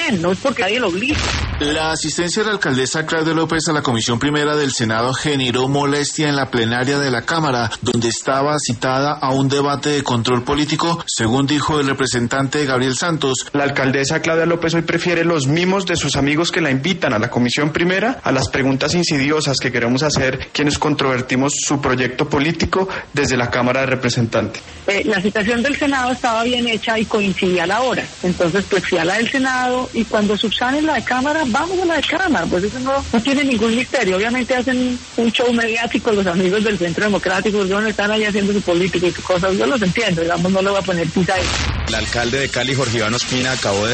bien, no es porque nadie lo obliga. La asistencia de la alcaldesa Claudia López a la Comisión Primera del Senado generó molestia en la plenaria de la Cámara, donde estaba citada a un debate de control político, según dijo el representante Gabriel Santos. La alcaldesa Claudia López hoy prefiere los mimos de sus amigos que la invitan a la Comisión Primera a las preguntas insidiosas que queremos hacer quienes controvertimos su proyecto político desde la Cámara de Representantes. La citación del Senado estaba bien hecha y coincidía a la hora. Entonces, pues fui a la del Senado y cuando subsanen la de Cámara, vamos a la de Cámara. Pues eso no tiene ningún misterio. Obviamente hacen un show mediático los amigos del Centro Democrático, donde están ahí haciendo su política y sus cosas. Yo los entiendo, digamos, no le voy a poner pisa ahí. El alcalde de Cali, Jorge Iván Ospina, acabó de